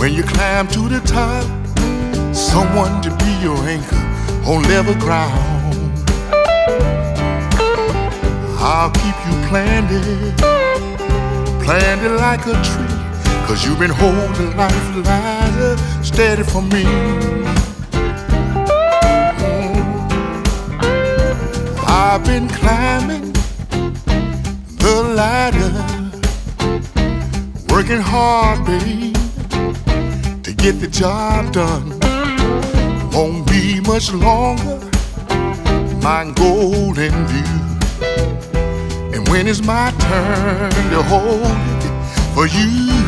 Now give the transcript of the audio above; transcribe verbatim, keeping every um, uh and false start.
When you climb to the top, someone to be your anchor on level ground. I'll keep you planted, planted like a tree, 'cause you've been holding life ladder steady for me. Mm. I've been climbing the ladder, working hard, babe, to get the job done. Won't be much longer, my goal in view. And when it's my turn to hold it for you,